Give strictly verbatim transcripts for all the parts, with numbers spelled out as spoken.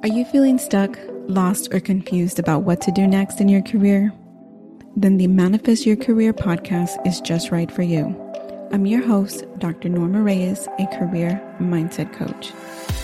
Are you feeling stuck, lost, or confused about what to do next in your career? Then the Manifest Your Career podcast is just right for you. I'm your host, Doctor Norma Reyes, a career mindset coach.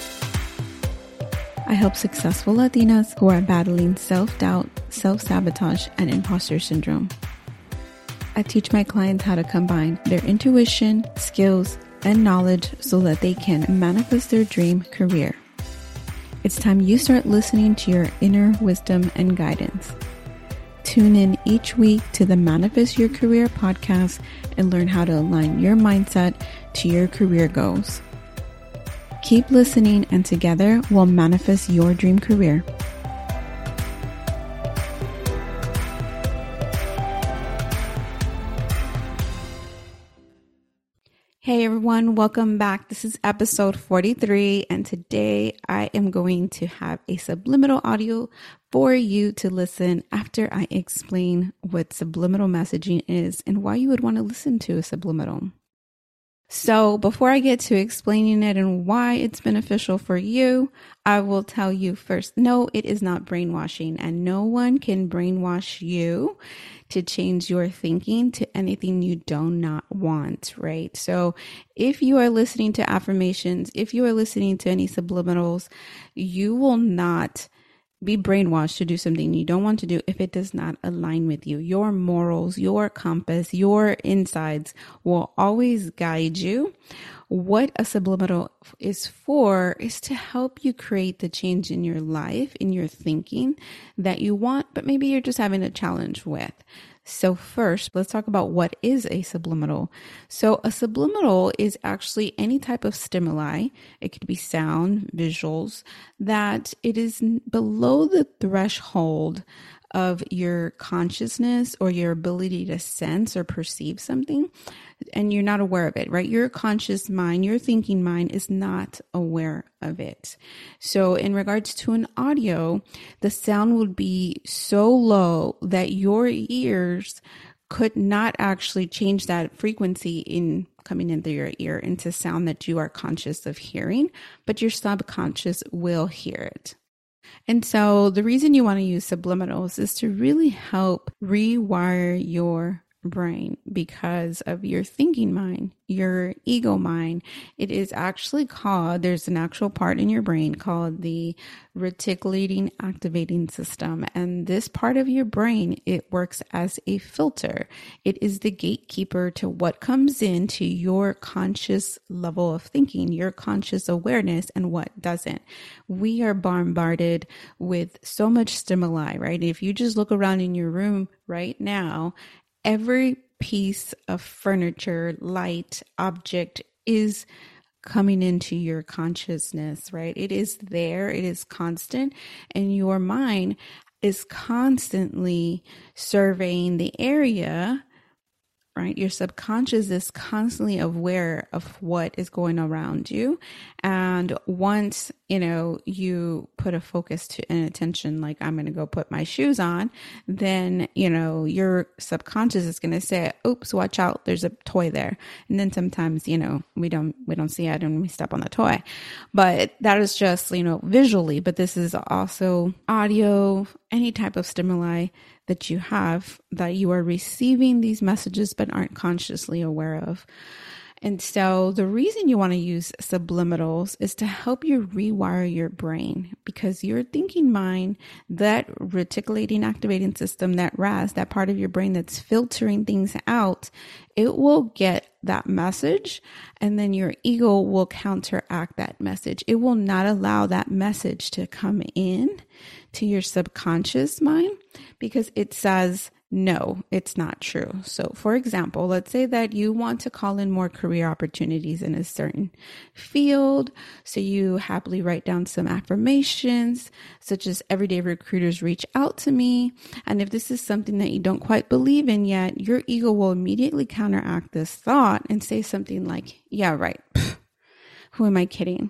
I help successful Latinas who are battling self-doubt, self-sabotage, and imposter syndrome. I teach my clients how to combine their intuition, skills, and knowledge so that they can manifest their dream career. It's time you start listening to your inner wisdom and guidance. Tune in each week to the Manifest Your Career podcast and learn how to align your mindset to your career goals. Keep listening, and together we'll manifest your dream career. Hey everyone, welcome back. This is episode forty-three, and today I am going to have a subliminal audio for you to listen after I explain what subliminal messaging is and why you would want to listen to a subliminal. So before I get to explaining it and why it's beneficial for you, I will tell you first, no, it is not brainwashing, and no one can brainwash you to change your thinking to anything you do not want, right? So if you are listening to affirmations, if you are listening to any subliminals, you will not be brainwashed to do something you don't want to do if it does not align with you. Your morals, your compass, your insides will always guide you. What a subliminal is for is to help you create the change in your life, in your thinking that you want, but maybe you're just having a challenge with. So first, let's talk about what is a subliminal. So a subliminal is actually any type of stimuli. It could be sound, visuals, that it is below the threshold of your consciousness or your ability to sense or perceive something, and you're not aware of it, right? Your conscious mind, your thinking mind is not aware of it. So in regards to an audio, the sound would be so low that your ears could not actually change that frequency in coming into your ear into sound that you are conscious of hearing, but your subconscious will hear it. And so the reason you want to use subliminals is to really help rewire your brain because of your thinking mind, your ego mind. It is actually called, there's an actual part in your brain called the reticulating activating system. And this part of your brain, it works as a filter. It is the gatekeeper to what comes into your conscious level of thinking, your conscious awareness, and what doesn't. We are bombarded with so much stimuli, right? If you just look around in your room right now, every piece of furniture, light, object is coming into your consciousness, right? It is there, it is constant, and your mind is constantly surveying the area, right? Your subconscious is constantly aware of what is going around you. And once, you know, you put a focus to an attention, like I'm going to go put my shoes on, then, you know, your subconscious is going to say, oops, watch out. There's a toy there. And then sometimes, you know, we don't, we don't see it and we step on the toy, but that is just, you know, visually, but this is also audio, any type of stimuli that you have that you are receiving these messages but aren't consciously aware of. And so the reason you want to use subliminals is to help you rewire your brain, because your thinking mind, that reticulating activating system, that R A S, that part of your brain that's filtering things out, it will get that message, and then your ego will counteract that message. It will not allow that message to come in to your subconscious mind because it says, no, it's not true. So for example, let's say that you want to call in more career opportunities in a certain field. So you happily write down some affirmations, such as everyday recruiters reach out to me. And if this is something that you don't quite believe in yet, your ego will immediately counteract this thought and say something like, yeah, right. Who am I kidding?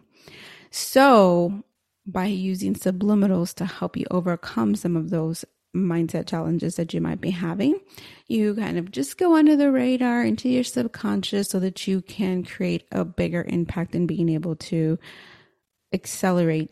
So by using subliminals to help you overcome some of those mindset challenges that you might be having, you kind of just go under the radar into your subconscious so that you can create a bigger impact in being able to accelerate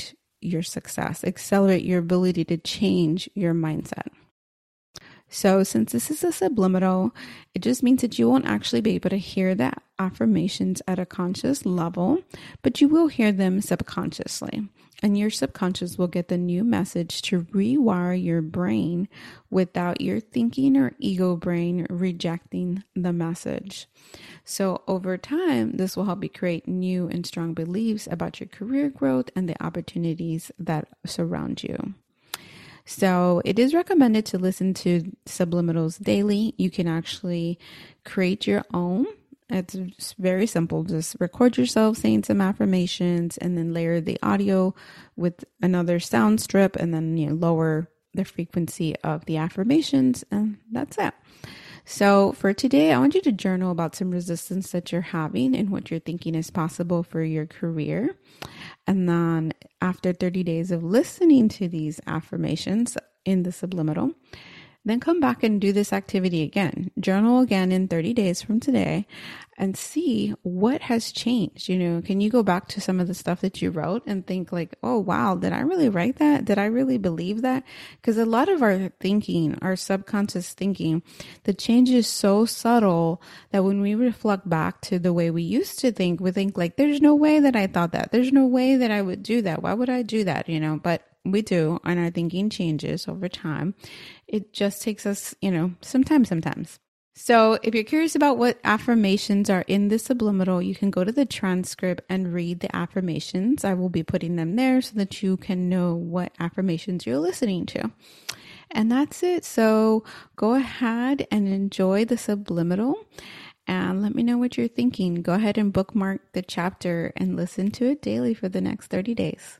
your success, accelerate your ability to change your mindset. So since this is a subliminal, it just means that you won't actually be able to hear the affirmations at a conscious level, but you will hear them subconsciously. And your subconscious will get the new message to rewire your brain without your thinking or ego brain rejecting the message. So over time, this will help you create new and strong beliefs about your career growth and the opportunities that surround you. So it is recommended to listen to subliminals daily. You can actually create your own. It's very simple. Just record yourself saying some affirmations and then layer the audio with another sound strip and then, you know, lower the frequency of the affirmations, and that's it. So for today, I want you to journal about some resistance that you're having and what you're thinking is possible for your career. And then after thirty days of listening to these affirmations in the subliminal, then come back and do this activity again. Journal again in thirty days from today and see what has changed. You know, can you go back to some of the stuff that you wrote and think like, oh, wow, did I really write that? Did I really believe that? Because a lot of our thinking, our subconscious thinking, the change is so subtle that when we reflect back to the way we used to think, we think like, there's no way that I thought that. There's no way that I would do that. Why would I do that? You know, but we do, and our thinking changes over time. It just takes us, you know, sometimes, sometimes. So if you're curious about what affirmations are in the subliminal, you can go to the transcript and read the affirmations. I will be putting them there so that you can know what affirmations you're listening to. And that's it. So go ahead and enjoy the subliminal and let me know what you're thinking. Go ahead and bookmark the chapter and listen to it daily for the next thirty days.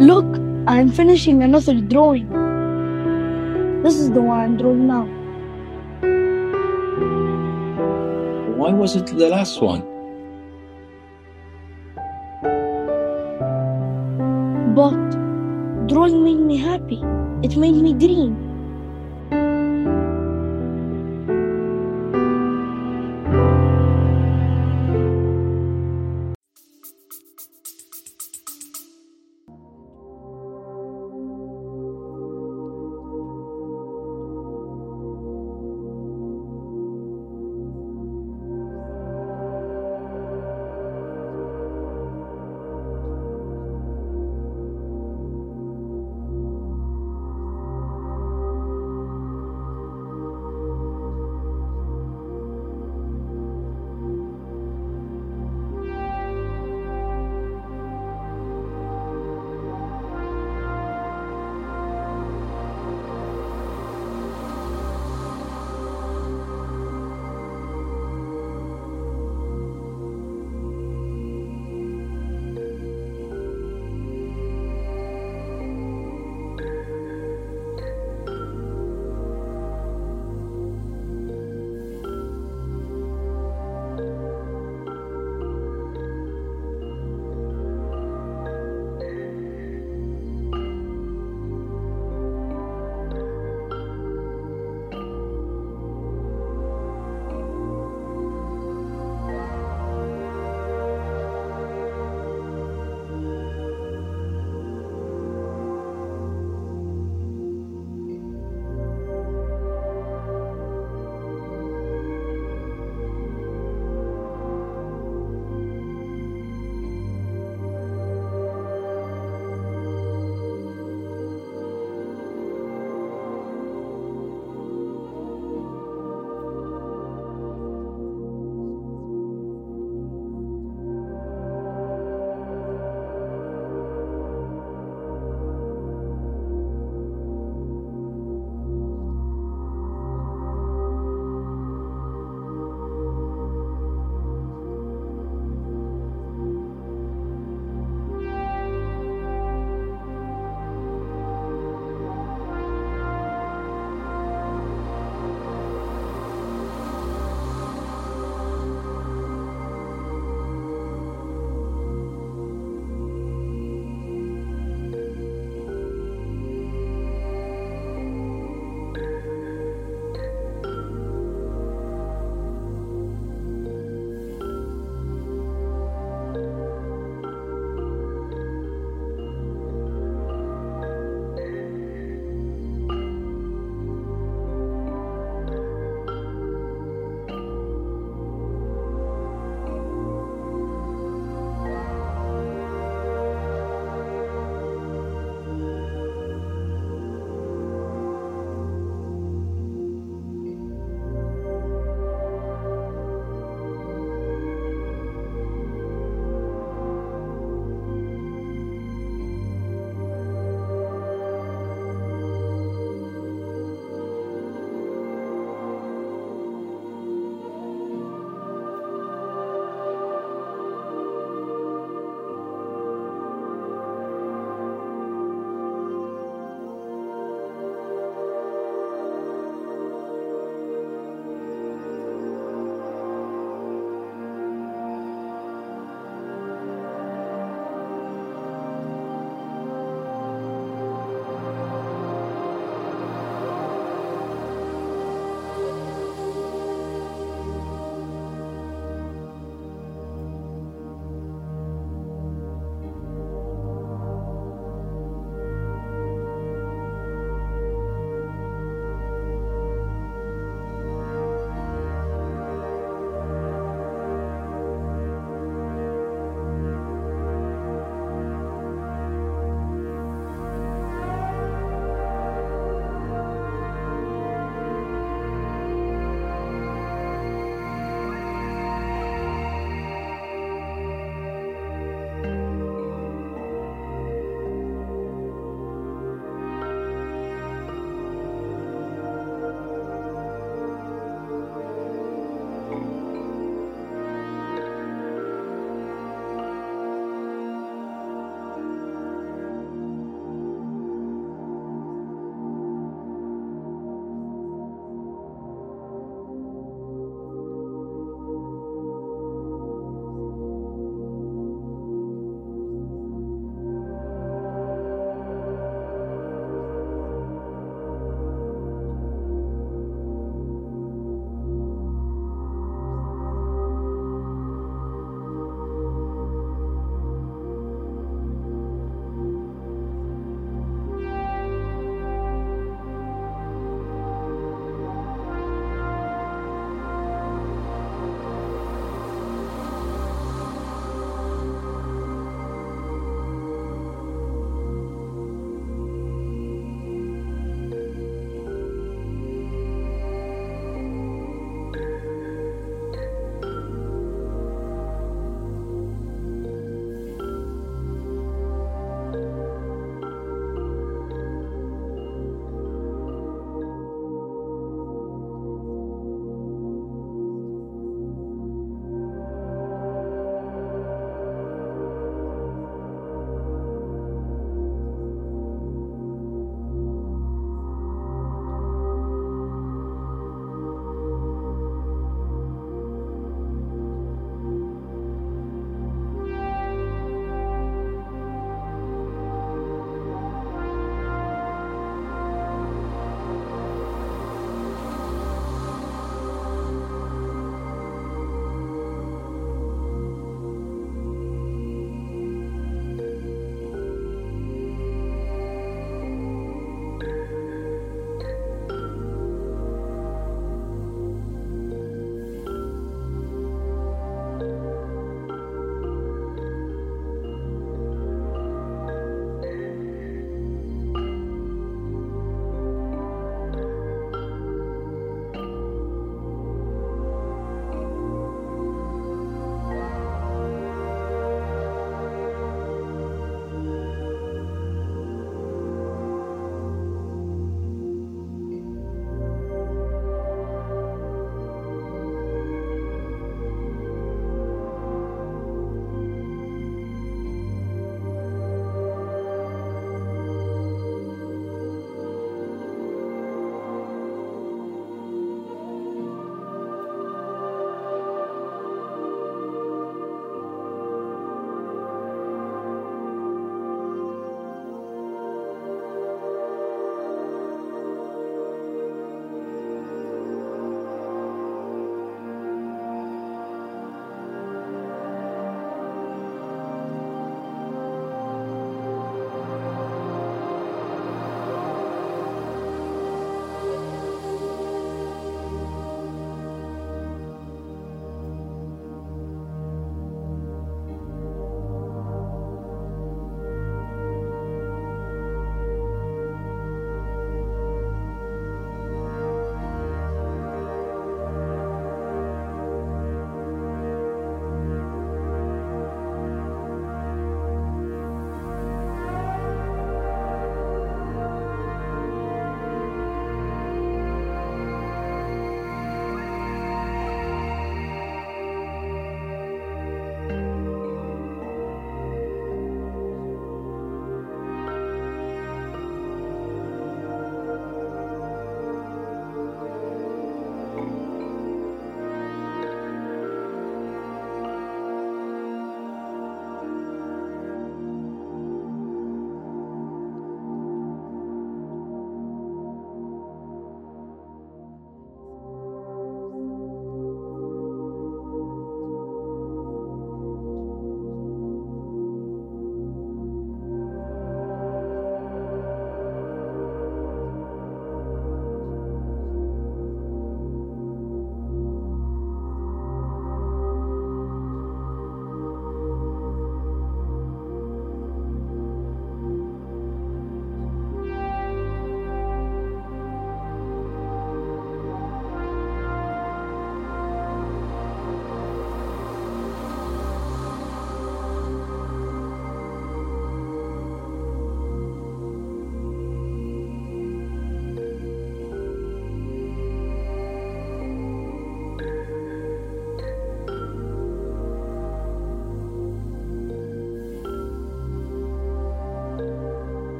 Look, I'm finishing another drawing. This is the one I'm drawing now. Why was it the last one? But drawing made me happy. It made me dream.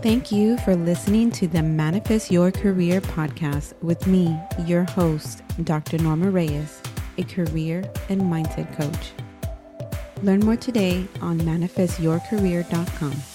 Thank you for listening to the Manifest Your Career podcast with me, your host, Doctor Norma Reyes, a career and mindset coach. Learn more today on manifest your career dot com.